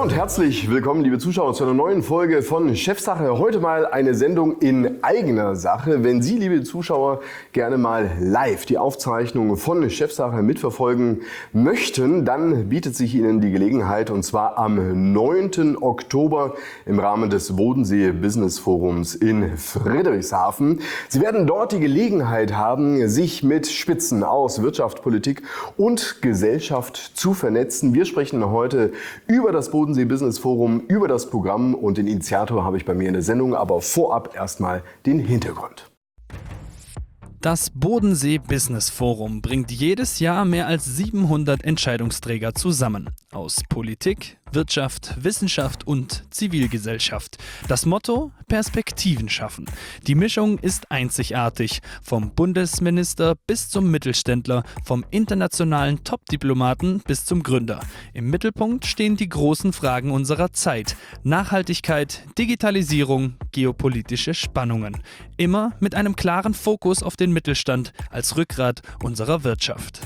Hallo und herzlich willkommen, liebe Zuschauer, zu einer neuen Folge von Chefsache. Heute mal eine Sendung in eigener Sache. Wenn Sie, liebe Zuschauer, gerne mal live die Aufzeichnung von Chefsache mitverfolgen möchten, dann bietet sich Ihnen die Gelegenheit, und zwar am 9. Oktober im Rahmen des Bodensee Business Forums in Friedrichshafen. Sie werden dort die Gelegenheit haben, sich mit Spitzen aus Wirtschaft, Politik und Gesellschaft zu vernetzen. Wir sprechen heute über das Bodensee Business Forum, über das Programm, und den Initiator habe ich bei mir in der Sendung, aber vorab erstmal den Hintergrund. Das Bodensee Business Forum bringt jedes Jahr mehr als 700 Entscheidungsträger zusammen. Aus Politik, Wirtschaft, Wissenschaft und Zivilgesellschaft. Das Motto: Perspektiven schaffen. Die Mischung ist einzigartig. Vom Bundesminister bis zum Mittelständler, vom internationalen Top-Diplomaten bis zum Gründer. Im Mittelpunkt stehen die großen Fragen unserer Zeit: Nachhaltigkeit, Digitalisierung, geopolitische Spannungen. Immer mit einem klaren Fokus auf den Mittelstand als Rückgrat unserer Wirtschaft.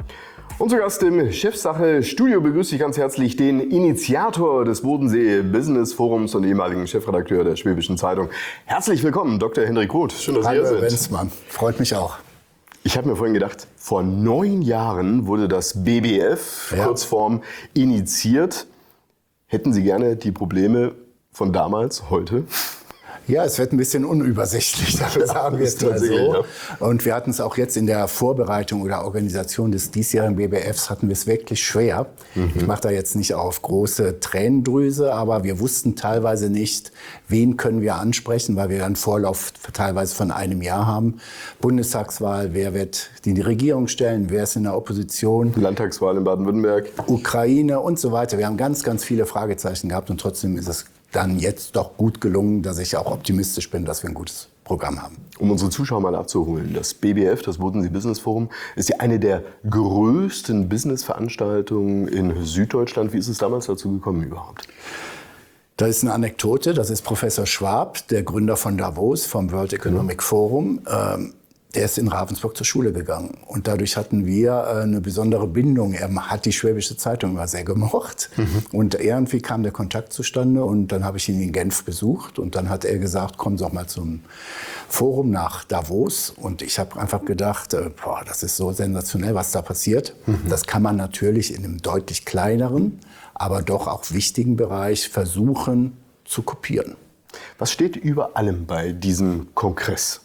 Und zu Gast im Chefsache-Studio begrüße ich ganz herzlich den Initiator des Bodensee Business Forums und ehemaligen Chefredakteur der Schwäbischen Zeitung. Herzlich willkommen, Dr. Hendrik Roth. Schön, dass Sie hier sind. Hallo, Wenzmann. Freut mich auch. Ich habe mir vorhin gedacht, vor 9 Jahren wurde das BBF, Kurzform, initiiert. Hätten Sie gerne die Probleme von damals heute? Ja, es wird ein bisschen unübersichtlich, sagen wir es mal so. Ja. Und wir hatten es auch jetzt in der Vorbereitung oder Organisation des diesjährigen BBFs hatten wir es wirklich schwer. Ich mache da jetzt nicht auf große Tränendrüse, aber wir wussten teilweise nicht, wen können wir ansprechen, weil wir einen Vorlauf teilweise von einem Jahr haben. Bundestagswahl, wer wird die Regierung stellen, wer ist in der Opposition? Landtagswahl in Baden-Württemberg. Ukraine und so weiter. Wir haben ganz, ganz viele Fragezeichen gehabt und trotzdem ist es dann jetzt doch gut gelungen, dass ich auch optimistisch bin, dass wir ein gutes Programm haben. Um unsere Zuschauer mal abzuholen, das BBF, das Bodensee Business Forum, ist ja eine der größten Business-Veranstaltungen in Süddeutschland. Wie ist es damals dazu gekommen überhaupt? Das ist eine Anekdote. Das ist Professor Schwab, der Gründer von Davos, vom World Economic Forum. Der ist in Ravensburg zur Schule gegangen. Und dadurch hatten wir eine besondere Bindung. Er hat die Schwäbische Zeitung immer sehr gemocht. Und irgendwie kam der Kontakt zustande. Und dann habe ich ihn in Genf besucht. Und dann hat er gesagt, komm doch mal zum Forum nach Davos. Und ich habe einfach gedacht, boah, das ist so sensationell, was da passiert. Das kann man natürlich in einem deutlich kleineren, aber doch auch wichtigen Bereich versuchen zu kopieren. Was steht über allem bei diesem Kongress?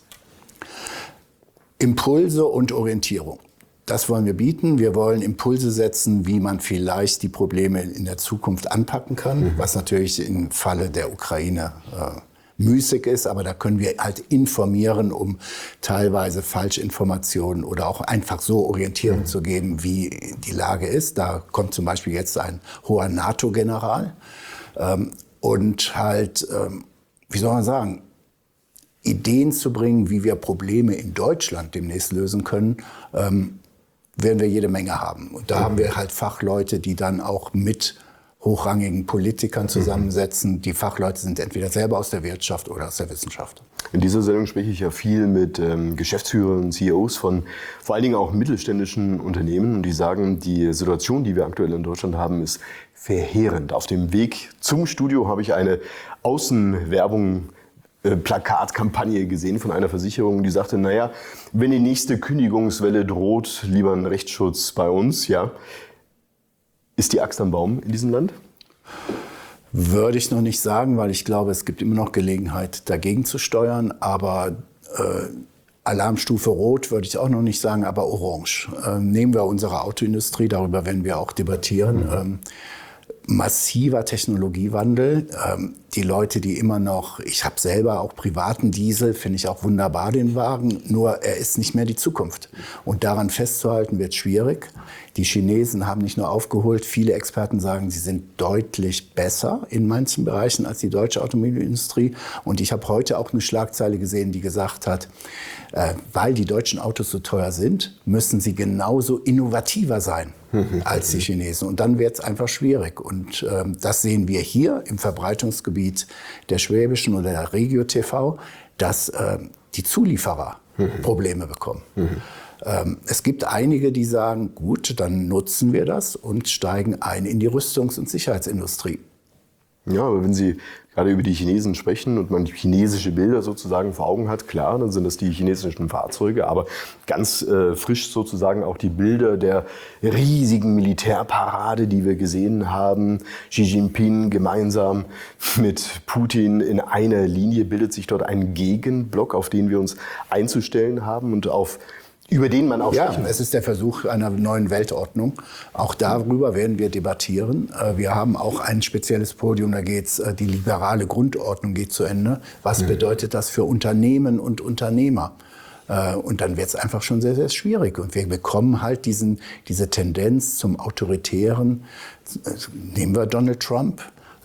Impulse und Orientierung. Das wollen wir bieten. Wir wollen Impulse setzen, wie man vielleicht die Probleme in der Zukunft anpacken kann, was natürlich im Falle der Ukraine müßig ist. Aber da können wir halt informieren, um teilweise Falschinformationen oder auch einfach so Orientierung zu geben, wie die Lage ist. Da kommt zum Beispiel jetzt ein hoher NATO-General und halt, wie soll man sagen, Ideen zu bringen, wie wir Probleme in Deutschland demnächst lösen können, werden wir jede Menge haben. Und da haben wir halt Fachleute, die dann auch mit hochrangigen Politikern zusammensetzen. Die Fachleute sind entweder selber aus der Wirtschaft oder aus der Wissenschaft. In dieser Sendung spreche ich ja viel mit Geschäftsführern, CEOs von vor allen Dingen auch mittelständischen Unternehmen. Und die sagen, die Situation, die wir aktuell in Deutschland haben, ist verheerend. Auf dem Weg zum Studio habe ich eine Außenwerbung Plakatkampagne gesehen von einer Versicherung, die sagte, naja, wenn die nächste Kündigungswelle droht, lieber ein Rechtsschutz bei uns, ja. Ist die Axt am Baum in diesem Land? Würde ich noch nicht sagen, weil ich glaube, es gibt immer noch Gelegenheit, dagegen zu steuern. Aber Alarmstufe Rot würde ich auch noch nicht sagen, aber Orange. Nehmen wir unsere Autoindustrie, darüber werden wir auch debattieren. Massiver Technologiewandel. Die Leute, die immer noch, ich habe selber auch privaten Diesel, finde ich auch wunderbar den Wagen, nur er ist nicht mehr die Zukunft. Und daran festzuhalten wird schwierig. Die Chinesen haben nicht nur aufgeholt, viele Experten sagen, sie sind deutlich besser in manchen Bereichen als die deutsche Automobilindustrie. Und ich habe heute auch eine Schlagzeile gesehen, die gesagt hat, weil die deutschen Autos so teuer sind, müssen sie genauso innovativer sein als die Chinesen. Und dann wird es einfach schwierig. Und das sehen wir hier im Verbreitungsgebiet der Schwäbischen oder der Regio TV, dass die Zulieferer Probleme bekommen. Es gibt einige, die sagen, gut, dann nutzen wir das und steigen ein in die Rüstungs- und Sicherheitsindustrie. Ja, aber wenn Sie gerade über die Chinesen sprechen und man chinesische Bilder sozusagen vor Augen hat, klar, dann sind das die chinesischen Fahrzeuge, aber ganz frisch sozusagen auch die Bilder der riesigen Militärparade, die wir gesehen haben. Xi Jinping gemeinsam mit Putin in einer Linie bildet sich dort ein Gegenblock, auf den wir uns einzustellen haben und über den man auch sprechen. Ja, es ist der Versuch einer neuen Weltordnung. Auch darüber werden wir debattieren. Wir haben auch ein spezielles Podium, da geht's, die liberale Grundordnung geht zu Ende. Was bedeutet das für Unternehmen und Unternehmer? Und dann wird es einfach schon sehr, sehr schwierig. Und wir bekommen halt diese Tendenz zum Autoritären. Nehmen wir Donald Trump.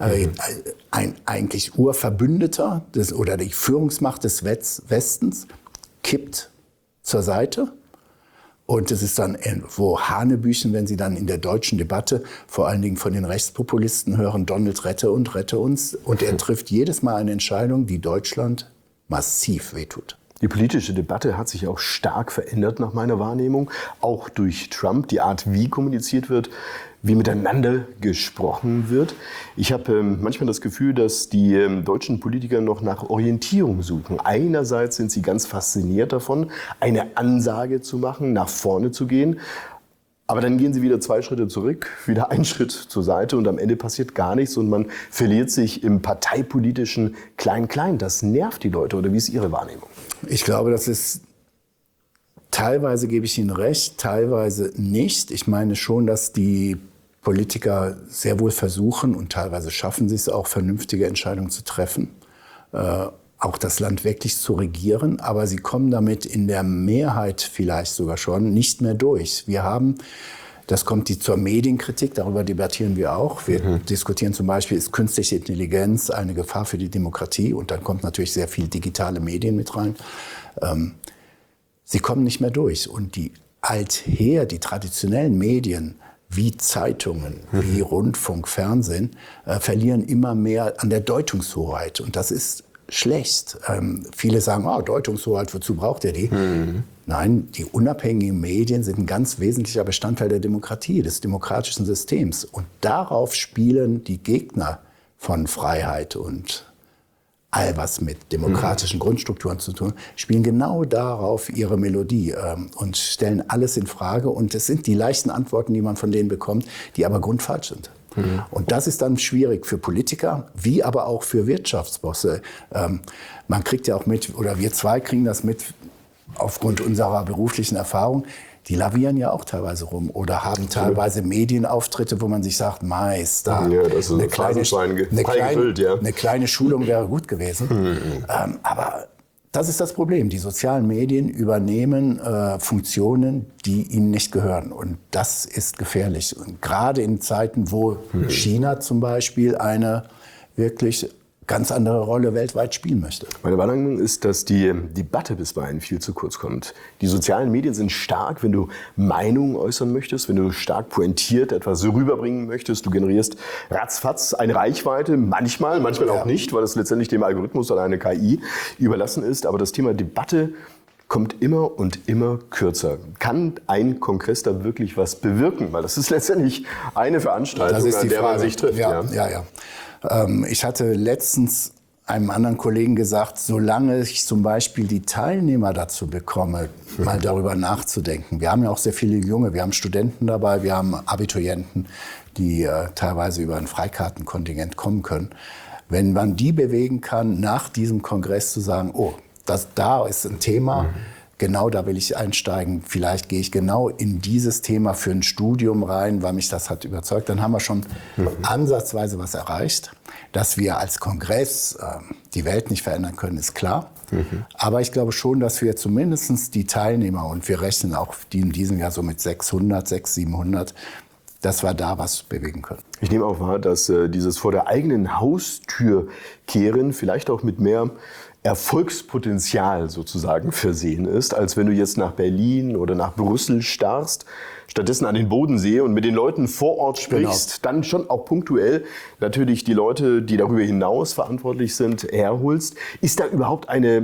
Ein eigentlich Urverbündeter oder die Führungsmacht des Westens kippt zur Seite. Und es ist dann irgendwo Hanebüchen, wenn Sie dann in der deutschen Debatte vor allen Dingen von den Rechtspopulisten hören, Donald rette uns. Und er trifft jedes Mal eine Entscheidung, die Deutschland massiv wehtut. Die politische Debatte hat sich auch stark verändert nach meiner Wahrnehmung, auch durch Trump, die Art, wie kommuniziert wird, wie miteinander gesprochen wird. Ich habe manchmal das Gefühl, dass die deutschen Politiker noch nach Orientierung suchen. Einerseits sind sie ganz fasziniert davon, eine Ansage zu machen, nach vorne zu gehen. Aber dann gehen sie wieder 2 Schritte zurück, wieder 1 Schritt zur Seite und am Ende passiert gar nichts und man verliert sich im parteipolitischen Klein-Klein. Das nervt die Leute, oder wie ist Ihre Wahrnehmung? Ich glaube, das ist teilweise, gebe ich Ihnen recht, teilweise nicht. Ich meine schon, dass die Politiker sehr wohl versuchen und teilweise schaffen sie es auch, vernünftige Entscheidungen zu treffen, auch das Land wirklich zu regieren. Aber sie kommen damit in der Mehrheit vielleicht sogar schon nicht mehr durch. Wir haben, das kommt zur Medienkritik, darüber debattieren wir auch. Wir diskutieren zum Beispiel, ist künstliche Intelligenz eine Gefahr für die Demokratie? Und dann kommt natürlich sehr viel digitale Medien mit rein. Sie kommen nicht mehr durch. Und die traditionellen Medien, wie Zeitungen, wie Rundfunk, Fernsehen, verlieren immer mehr an der Deutungshoheit. Und das ist schlecht. Viele sagen, Deutungshoheit, wozu braucht ihr die? Nein, die unabhängigen Medien sind ein ganz wesentlicher Bestandteil der Demokratie, des demokratischen Systems. Und darauf spielen die Gegner von Freiheit und all was mit demokratischen Grundstrukturen zu tun, spielen genau darauf ihre Melodie und stellen alles in Frage. Und es sind die leichten Antworten, die man von denen bekommt, die aber grundfalsch sind. Und das ist dann schwierig für Politiker, wie aber auch für Wirtschaftsbosse. Man kriegt ja auch mit, oder wir zwei kriegen das mit, aufgrund unserer beruflichen Erfahrung, die lavieren ja auch teilweise rum oder haben teilweise Medienauftritte, wo man sich sagt, Meister, das ist eine kleine Schulung wäre gut gewesen. Aber das ist das Problem. Die sozialen Medien übernehmen Funktionen, die ihnen nicht gehören. Und das ist gefährlich. Und gerade in Zeiten, wo China zum Beispiel eine wirklich ganz andere Rolle weltweit spielen möchte. Meine Wahrnehmung ist, dass die Debatte bisweilen viel zu kurz kommt. Die sozialen Medien sind stark, wenn du Meinungen äußern möchtest, wenn du stark pointiert etwas rüberbringen möchtest. Du generierst ratzfatz eine Reichweite, manchmal auch nicht, weil es letztendlich dem Algorithmus oder einer KI überlassen ist. Aber das Thema Debatte kommt immer und immer kürzer. Kann ein Kongress da wirklich was bewirken? Weil das ist letztendlich eine Veranstaltung, an der man sich trifft. Ja. Ich hatte letztens einem anderen Kollegen gesagt, solange ich zum Beispiel die Teilnehmer dazu bekomme, mal darüber nachzudenken. Wir haben ja auch sehr viele Junge, wir haben Studenten dabei, wir haben Abiturienten, die teilweise über ein Freikartenkontingent kommen können. Wenn man die bewegen kann, nach diesem Kongress zu sagen, da ist ein Thema, genau da will ich einsteigen, vielleicht gehe ich genau in dieses Thema für ein Studium rein, weil mich das hat überzeugt, dann haben wir schon ansatzweise was erreicht. Dass wir als Kongress die Welt nicht verändern können, ist klar. Aber ich glaube schon, dass wir zumindest die Teilnehmer, und wir rechnen auch die in diesem Jahr so mit 600, 700, dass wir da was bewegen können. Ich nehme auch wahr, dass dieses vor der eigenen Haustür kehren vielleicht auch mit mehr Erfolgspotenzial sozusagen versehen ist, als wenn du jetzt nach Berlin oder nach Brüssel starrst, stattdessen an den Bodensee und mit den Leuten vor Ort sprichst, dann schon auch punktuell natürlich die Leute, die darüber hinaus verantwortlich sind, herholst. Ist da überhaupt eine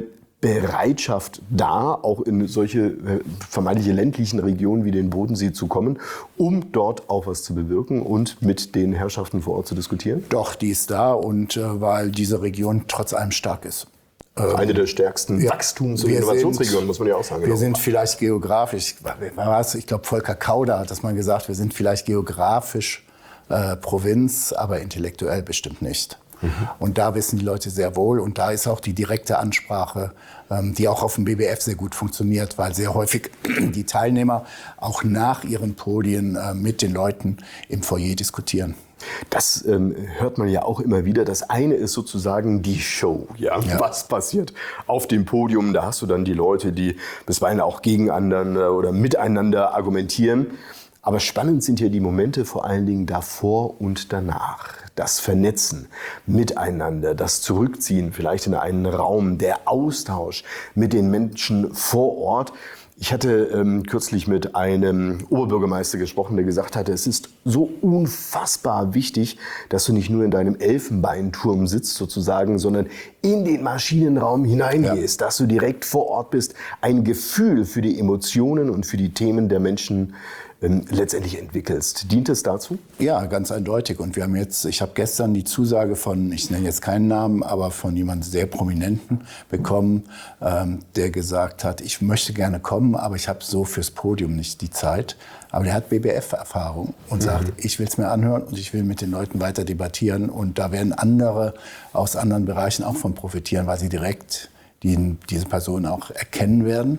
Bereitschaft da, auch in solche vermeintliche ländlichen Regionen wie den Bodensee zu kommen, um dort auch was zu bewirken und mit den Herrschaften vor Ort zu diskutieren? Doch, die ist da und weil diese Region trotz allem stark ist. Eine der stärksten Wachstums- und Innovationsregionen, muss man ja auch sagen. Wir sind vielleicht geografisch, ich glaube Volker Kauder hat das mal gesagt, wir sind vielleicht geografisch Provinz, aber intellektuell bestimmt nicht. Und da wissen die Leute sehr wohl und da ist auch die direkte Ansprache, die auch auf dem BBF sehr gut funktioniert, weil sehr häufig die Teilnehmer auch nach ihren Podien mit den Leuten im Foyer diskutieren. Das hört man ja auch immer wieder. Das eine ist sozusagen die Show. Ja? Was passiert auf dem Podium? Da hast du dann die Leute, die bisweilen auch gegeneinander oder miteinander argumentieren. Aber spannend sind ja die Momente vor allen Dingen davor und danach. Das Vernetzen miteinander, das Zurückziehen vielleicht in einen Raum, der Austausch mit den Menschen vor Ort. Ich hatte kürzlich mit einem Oberbürgermeister gesprochen, der gesagt hatte, es ist so unfassbar wichtig, dass du nicht nur in deinem Elfenbeinturm sitzt sozusagen, sondern in den Maschinenraum hineingehst, dass du direkt vor Ort bist, ein Gefühl für die Emotionen und für die Themen der Menschen letztendlich entwickelst. Dient es dazu? Ja, ganz eindeutig. Und wir haben ich habe gestern die Zusage von, ich nenne jetzt keinen Namen, aber von jemandem sehr Prominenten bekommen, der gesagt hat, ich möchte gerne kommen, aber ich habe so fürs Podium nicht die Zeit. Aber der hat BBF-Erfahrung und sagt, ich will es mir anhören und ich will mit den Leuten weiter debattieren. Und da werden andere aus anderen Bereichen auch von profitieren, weil sie direkt diese Person auch erkennen werden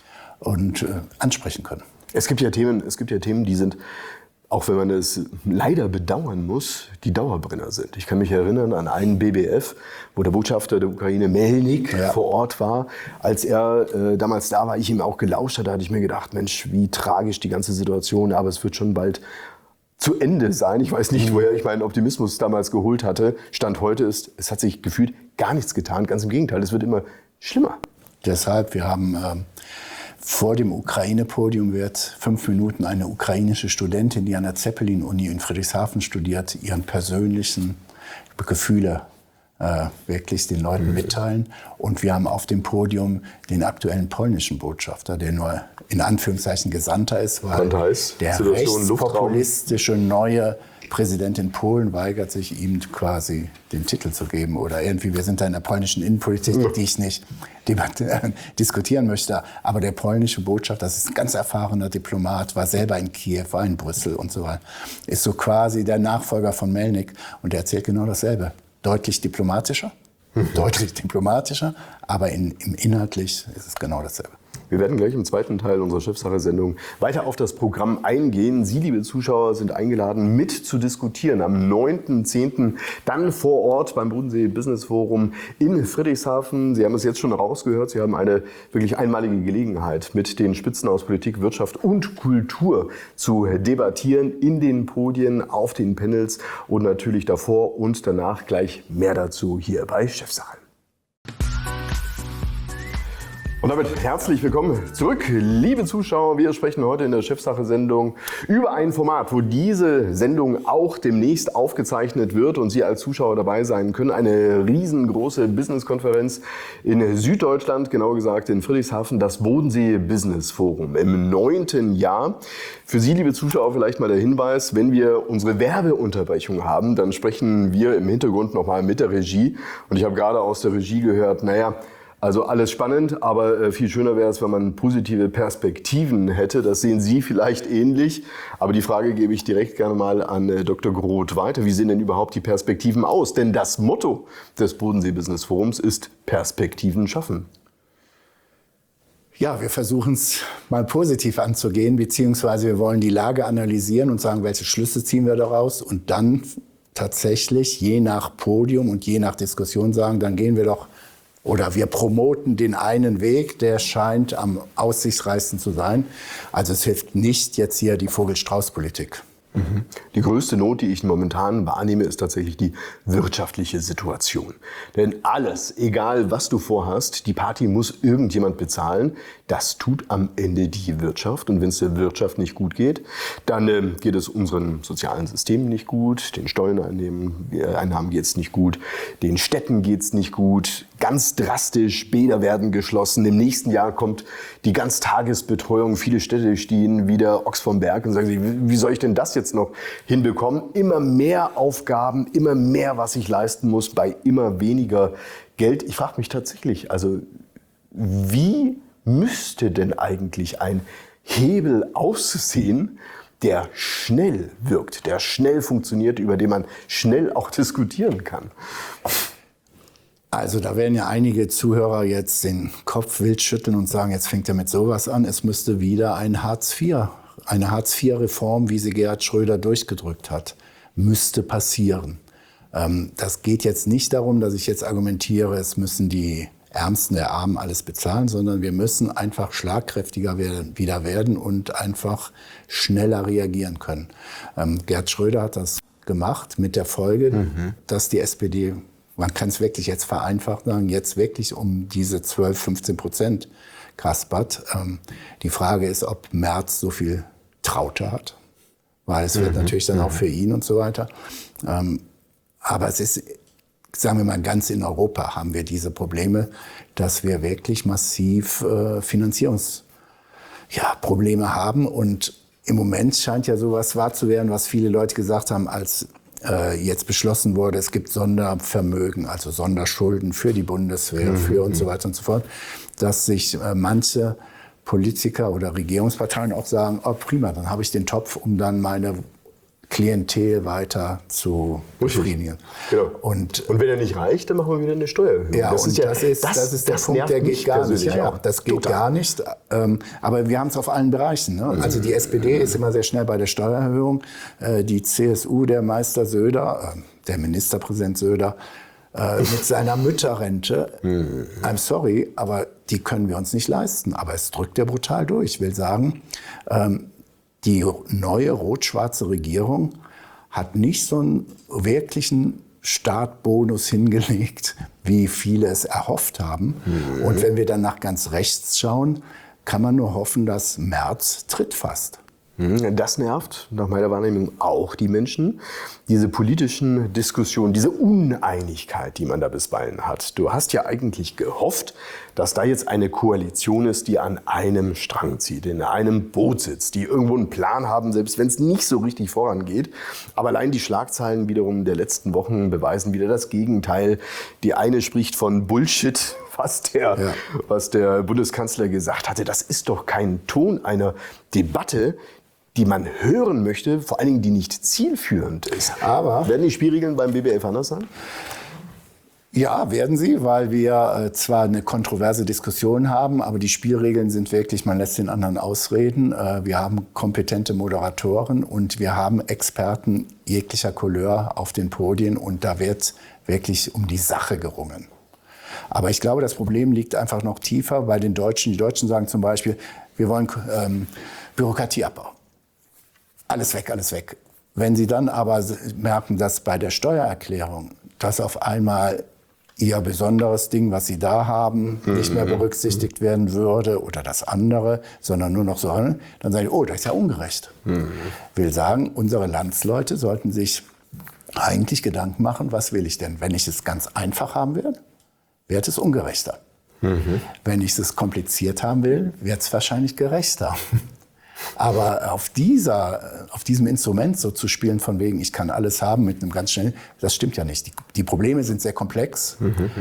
und ansprechen können. Es gibt ja Themen, die sind, auch wenn man es leider bedauern muss, die Dauerbrenner sind. Ich kann mich erinnern an einen BBF, wo der Botschafter der Ukraine Melnik vor Ort war. Als er damals da war, ich ihm auch gelauscht hatte, hatte ich mir gedacht, Mensch, wie tragisch die ganze Situation, aber es wird schon bald zu Ende sein. Ich weiß nicht, woher ich meinen Optimismus damals geholt hatte. Stand heute ist, es hat sich gefühlt gar nichts getan. Ganz im Gegenteil, es wird immer schlimmer. Deshalb, wir haben vor dem Ukraine-Podium wird 5 Minuten eine ukrainische Studentin, die an der Zeppelin-Uni in Friedrichshafen studiert, ihren persönlichen Gefühle wirklich den Leuten mitteilen. Und wir haben auf dem Podium den aktuellen polnischen Botschafter, der nur in Anführungszeichen Gesandter ist, weil der rechtspopulistische neue Präsident in Polen weigert sich, ihm quasi den Titel zu geben. Oder irgendwie, wir sind da in der polnischen Innenpolitik, die ich nicht diskutieren möchte. Aber der polnische Botschafter, das ist ein ganz erfahrener Diplomat, war selber in Kiew, war in Brüssel und so weiter. Ist so quasi der Nachfolger von Melnik und der erzählt genau dasselbe. Deutlich diplomatischer, aber inhaltlich ist es genau dasselbe. Wir werden gleich im zweiten Teil unserer Chefsache-Sendung weiter auf das Programm eingehen. Sie, liebe Zuschauer, sind eingeladen, mit zu diskutieren. Am 9.10. dann vor Ort beim Bodensee Business Forum in Friedrichshafen. Sie haben es jetzt schon rausgehört. Sie haben eine wirklich einmalige Gelegenheit, mit den Spitzen aus Politik, Wirtschaft und Kultur zu debattieren. In den Podien, auf den Panels und natürlich davor und danach gleich mehr dazu hier bei Chefsache. Und damit herzlich willkommen zurück, liebe Zuschauer. Wir sprechen heute in der Chefsache-Sendung über ein Format, wo diese Sendung auch demnächst aufgezeichnet wird und Sie als Zuschauer dabei sein können. Eine riesengroße Business-Konferenz in Süddeutschland, genauer gesagt in Friedrichshafen, das Bodensee Business Forum im 9. Jahr. Für Sie, liebe Zuschauer, vielleicht mal der Hinweis, wenn wir unsere Werbeunterbrechung haben, dann sprechen wir im Hintergrund nochmal mit der Regie. Und ich habe gerade aus der Regie gehört, also alles spannend, aber viel schöner wäre es, wenn man positive Perspektiven hätte. Das sehen Sie vielleicht ähnlich. Aber die Frage gebe ich direkt gerne mal an Dr. Groth weiter. Wie sehen denn überhaupt die Perspektiven aus? Denn das Motto des Bodensee Business Forums ist Perspektiven schaffen. Ja, wir versuchen es mal positiv anzugehen, beziehungsweise wir wollen die Lage analysieren und sagen, welche Schlüsse ziehen wir daraus und dann tatsächlich je nach Podium und je nach Diskussion sagen, dann gehen wir doch oder wir promoten den einen Weg, der scheint am aussichtsreichsten zu sein. Also es hilft nicht jetzt hier die Vogel-Strauß-Politik. Die größte Not, die ich momentan wahrnehme, ist tatsächlich die wirtschaftliche Situation. Denn alles, egal was du vorhast, die Party muss irgendjemand bezahlen. Das tut am Ende die Wirtschaft. Und wenn es der Wirtschaft nicht gut geht, dann geht es unseren sozialen Systemen nicht gut, den Steuereinnahmen geht es nicht gut, den Städten geht es nicht gut. Ganz drastisch, Bäder werden geschlossen. Im nächsten Jahr kommt die Ganztagesbetreuung. Viele Städte stehen wieder Ochs vom Berg und sagen sich, wie soll ich denn das jetzt noch hinbekommen? Immer mehr Aufgaben, immer mehr, was ich leisten muss, bei immer weniger Geld. Ich frage mich tatsächlich, also wie müsste denn eigentlich ein Hebel aussehen, der schnell wirkt, der schnell funktioniert, über den man schnell auch diskutieren kann? Also da werden ja einige Zuhörer jetzt den Kopf wild schütteln und sagen, jetzt fängt er mit sowas an. Es müsste wieder eine Hartz-IV-Reform, wie sie Gerhard Schröder durchgedrückt hat, müsste passieren. Das geht jetzt nicht darum, dass ich jetzt argumentiere, es müssen die Ärmsten der Armen alles bezahlen, sondern wir müssen einfach schlagkräftiger wieder werden und einfach schneller reagieren können. Gerhard Schröder hat das gemacht mit der Folge, dass die SPD, man kann es wirklich jetzt vereinfacht sagen, jetzt wirklich um diese 12-15% kaspert. Die Frage ist, ob Merz so viel Traute hat, weil es wird natürlich dann auch für ihn und so weiter. Aber es ist, sagen wir mal, ganz in Europa haben wir diese Probleme, dass wir wirklich massiv Finanzierungsprobleme haben. Und im Moment scheint ja sowas wahr zu werden, was viele Leute gesagt haben, als jetzt beschlossen wurde, es gibt Sondervermögen, also Sonderschulden für die Bundeswehr, für und so weiter und so fort, dass sich manche Politiker oder Regierungsparteien auch sagen, oh prima, dann habe ich den Topf, um dann meine Klientel weiter zu befriedigen. Genau. Und wenn er nicht reicht, dann machen wir wieder eine Steuererhöhung. Ja, das ist der Punkt, der geht gar nicht. Ja, das geht gar nicht. Aber wir haben es auf allen Bereichen. Ne? Also die SPD ist immer sehr schnell bei der Steuererhöhung. Die CSU, der Meister Söder, der Ministerpräsident Söder, mit seiner Mütterrente, I'm sorry, aber die können wir uns nicht leisten. Aber es drückt er brutal durch. Ich will sagen, die neue rot-schwarze Regierung hat nicht so einen wirklichen Startbonus hingelegt, wie viele es erhofft haben. Und wenn wir dann nach ganz rechts schauen, kann man nur hoffen, dass Merz Tritt fasst. Das nervt nach meiner Wahrnehmung auch die Menschen. Diese politischen Diskussionen, diese Uneinigkeit, die man da bisweilen hat. Du hast ja eigentlich gehofft, dass da jetzt eine Koalition ist, die an einem Strang zieht, in einem Boot sitzt, die irgendwo einen Plan haben, selbst wenn es nicht so richtig vorangeht. Aber allein die Schlagzeilen wiederum der letzten Wochen beweisen wieder das Gegenteil. Die eine spricht von Bullshit, was der Bundeskanzler gesagt hatte. Das ist doch kein Ton einer Debatte, die man hören möchte, vor allen Dingen die nicht zielführend ist. Aber werden die Spielregeln beim BBF anders sein? Ja, werden sie, weil wir zwar eine kontroverse Diskussion haben, aber die Spielregeln sind wirklich, man lässt den anderen ausreden. Wir haben kompetente Moderatoren und wir haben Experten jeglicher Couleur auf den Podien und da wird wirklich um die Sache gerungen. Aber ich glaube, das Problem liegt einfach noch tiefer bei den Deutschen. Die Deutschen sagen zum Beispiel, wir wollen Bürokratieabbau. Alles weg, alles weg. Wenn sie dann aber merken, dass bei der Steuererklärung das auf einmal ihr besonderes Ding, was sie da haben, nicht mehr berücksichtigt werden würde oder das andere, sondern nur noch so, dann sagen sie, oh, das ist ja ungerecht. Will sagen, unsere Landsleute sollten sich eigentlich Gedanken machen, was will ich denn? Wenn ich es ganz einfach haben will, wird es ungerechter. Wenn ich es kompliziert haben will, wird es wahrscheinlich gerechter. Aber auf diesem Instrument so zu spielen von wegen, ich kann alles haben mit einem ganz schnellen, das stimmt ja nicht. Die Probleme sind sehr komplex.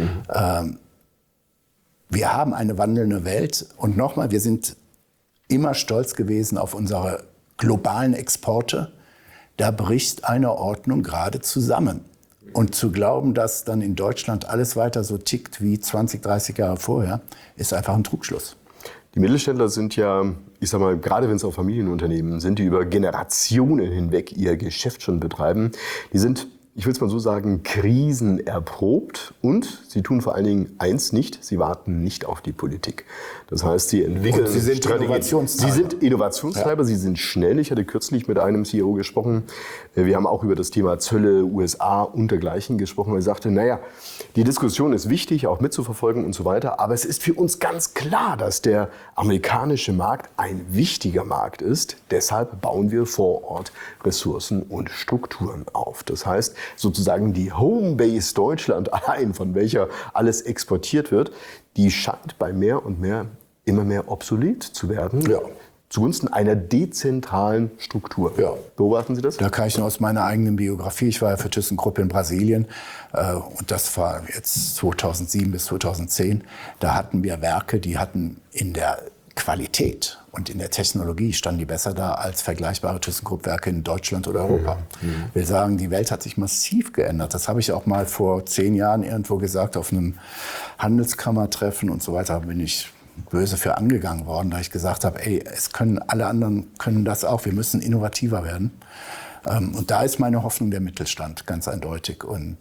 Wir haben eine wandelnde Welt und nochmal, wir sind immer stolz gewesen auf unsere globalen Exporte. Da bricht eine Ordnung gerade zusammen. Und zu glauben, dass dann in Deutschland alles weiter so tickt wie 20, 30 Jahre vorher, ist einfach ein Trugschluss. Die Mittelständler sind ja, ich sag mal, gerade wenn es auch Familienunternehmen sind, die über Generationen hinweg ihr Geschäft schon betreiben, die sind ich will es mal so sagen, krisenerprobt und sie tun vor allen Dingen eins nicht, sie warten nicht auf die Politik. Das heißt, sie entwickeln sie sind Innovationstreiber. Sie sind Innovationstreiber, sie sind schnell. Ich hatte kürzlich mit einem CEO gesprochen. Wir haben auch über das Thema Zölle, USA und dergleichen gesprochen. Er sagte, naja, die Diskussion ist wichtig, auch mitzuverfolgen und so weiter. Aber es ist für uns ganz klar, dass der amerikanische Markt ein wichtiger Markt ist. Deshalb bauen wir vor Ort Ressourcen und Strukturen auf. Das heißt, sozusagen die Homebase Deutschland allein, von welcher alles exportiert wird, die scheint bei mehr und mehr immer mehr obsolet zu werden. Ja. Zugunsten einer dezentralen Struktur. Ja. Beobachten Sie das? Da kann ich nur aus meiner eigenen Biografie, ich war ja für ThyssenKrupp in Brasilien und das war jetzt 2007 bis 2010, da hatten wir Werke, die hatten in der Qualität und in der Technologie standen die besser da als vergleichbare ThyssenKrupp-Werke in Deutschland oder Europa. Ich will sagen, die Welt hat sich massiv geändert. Das habe ich auch mal vor 10 Jahren irgendwo gesagt, auf einem Handelskammertreffen und so weiter, bin ich böse für angegangen worden, da ich gesagt habe, ey, alle anderen können das auch, wir müssen innovativer werden. Und da ist meine Hoffnung der Mittelstand, ganz eindeutig.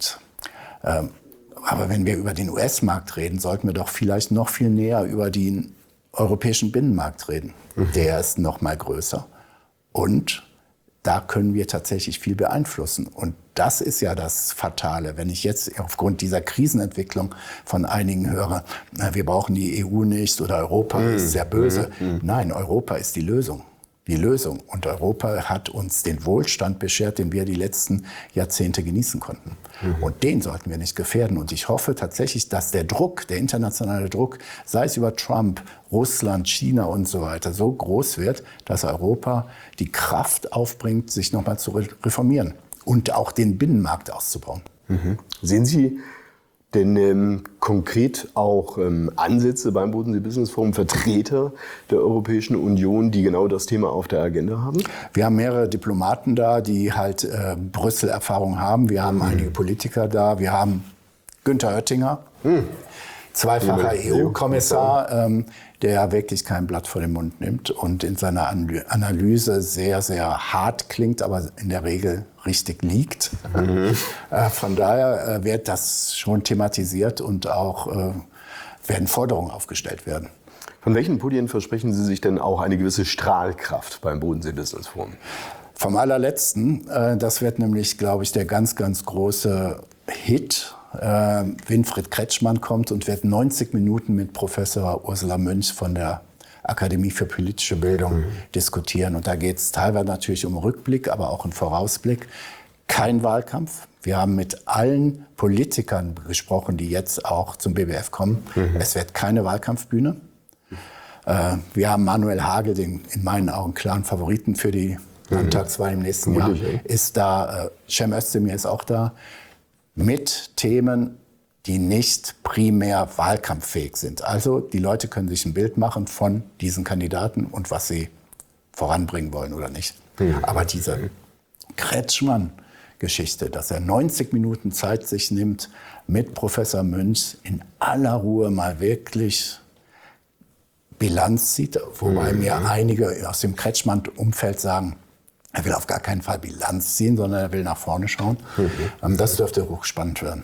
Aber wenn wir über den US-Markt reden, sollten wir doch vielleicht noch viel näher über den europäischen Binnenmarkt reden. Der ist noch mal größer. Und da können wir tatsächlich viel beeinflussen. Und das ist ja das Fatale, wenn ich jetzt aufgrund dieser Krisenentwicklung von einigen höre, wir brauchen die EU nicht oder Europa ist sehr böse. Nein, Europa ist die Lösung. Die Lösung. Und Europa hat uns den Wohlstand beschert, den wir die letzten Jahrzehnte genießen konnten. Und den sollten wir nicht gefährden. Und ich hoffe tatsächlich, dass der Druck, der internationale Druck, sei es über Trump, Russland, China und so weiter, so groß wird, dass Europa die Kraft aufbringt, sich nochmal zu reformieren und auch den Binnenmarkt auszubauen. Sehen Sie denn konkret auch Ansätze beim Bodensee Business Forum, Vertreter der Europäischen Union, die genau das Thema auf der Agenda haben? Wir haben mehrere Diplomaten da, die halt Brüssel-Erfahrung haben. Wir haben einige Politiker da. Wir haben Günther Oettinger, zweifacher EU-Kommissar, der wirklich kein Blatt vor den Mund nimmt und in seiner Analyse sehr, sehr hart klingt, aber in der Regel richtig liegt. Von daher wird das schon thematisiert und auch werden Forderungen aufgestellt werden. Von welchen Podien versprechen Sie sich denn auch eine gewisse Strahlkraft beim Bodensee Business Forum? Vom allerletzten, das wird nämlich, glaube ich, der ganz, ganz große Hit. Winfried Kretschmann kommt und wird 90 Minuten mit Professor Ursula Münch von der Akademie für politische Bildung diskutieren. Und da geht es teilweise natürlich um Rückblick, aber auch um Vorausblick. Kein Wahlkampf. Wir haben mit allen Politikern gesprochen, die jetzt auch zum BBF kommen. Es wird keine Wahlkampfbühne. Wir haben Manuel Hagel, den in meinen Augen klaren Favoriten für die Landtagswahl im nächsten Jahr, ist da. Cem Özdemir ist auch da. Mit Themen, die nicht primär wahlkampffähig sind. Also die Leute können sich ein Bild machen von diesen Kandidaten und was sie voranbringen wollen oder nicht. Aber diese Kretschmann-Geschichte, dass er 90 Minuten Zeit sich nimmt, mit Professor Münch in aller Ruhe mal wirklich Bilanz zieht, wobei mir einige aus dem Kretschmann-Umfeld sagen, er will auf gar keinen Fall Bilanz ziehen, sondern er will nach vorne schauen. Das dürfte hochspannend werden.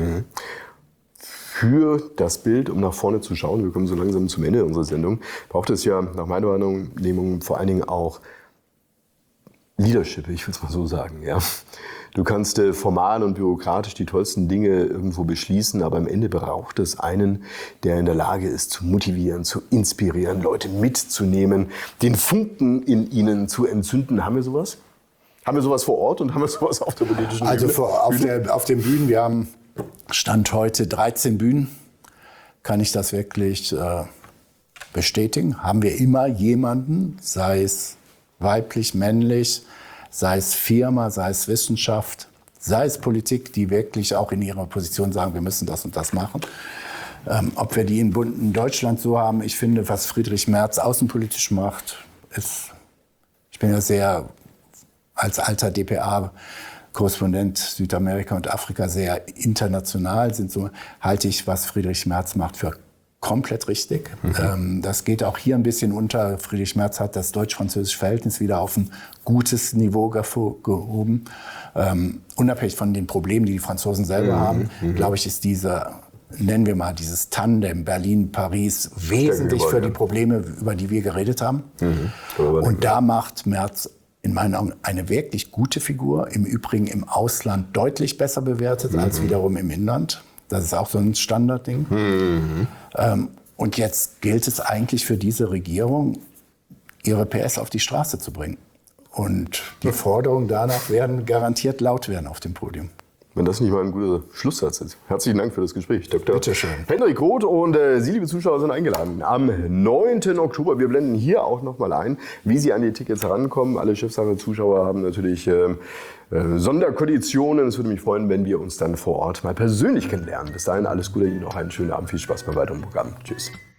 Für das Bild, um nach vorne zu schauen, wir kommen so langsam zum Ende unserer Sendung, braucht es ja nach meiner Wahrnehmung vor allen Dingen auch Leadership, ich will es mal so sagen. Ja. Du kannst formal und bürokratisch die tollsten Dinge irgendwo beschließen, aber am Ende braucht es einen, der in der Lage ist, zu motivieren, zu inspirieren, Leute mitzunehmen, den Funken in ihnen zu entzünden. Haben wir sowas? Haben wir sowas vor Ort und haben wir sowas auf der politischen Bühne? Also auf den Bühnen, wir haben Stand heute 13 Bühnen, kann ich das wirklich bestätigen. Haben wir immer jemanden, sei es weiblich, männlich, sei es Firma, sei es Wissenschaft, sei es Politik, die wirklich auch in ihrer Position sagen, wir müssen das und das machen. Ob wir die in Deutschland so haben, ich finde, was Friedrich Merz außenpolitisch macht, ist, ich bin ja sehr als alter DPA-Korrespondent Südamerika und Afrika sehr international, halte ich, was Friedrich Merz macht, für komplett richtig. Das geht auch hier ein bisschen unter. Friedrich Merz hat das deutsch-französische Verhältnis wieder auf ein gutes Niveau gehoben. Unabhängig von den Problemen, die die Franzosen selber haben, glaube ich, ist nennen wir mal dieses Tandem Berlin-Paris wesentlich für die Probleme, über die wir geredet haben. Und da macht Merz in meinen Augen eine wirklich gute Figur. Im Übrigen im Ausland deutlich besser bewertet als wiederum im Inland. Das ist auch so ein Standardding. Und jetzt gilt es eigentlich für diese Regierung, ihre PS auf die Straße zu bringen. Und die Forderungen danach werden garantiert laut werden auf dem Podium. Wenn das nicht mal ein guter Schlusssatz ist. Herzlichen Dank für das Gespräch, Dr. Bitte schön. Hendrik Roth und Sie, liebe Zuschauer, sind eingeladen. Am 9. Oktober, wir blenden hier auch nochmal ein, wie Sie an die Tickets herankommen. Alle Chefsache-Zuschauer haben natürlich Sonderkonditionen. Es würde mich freuen, wenn wir uns dann vor Ort mal persönlich kennenlernen. Bis dahin alles Gute, Ihnen noch einen schönen Abend, viel Spaß beim weiteren Programm. Tschüss.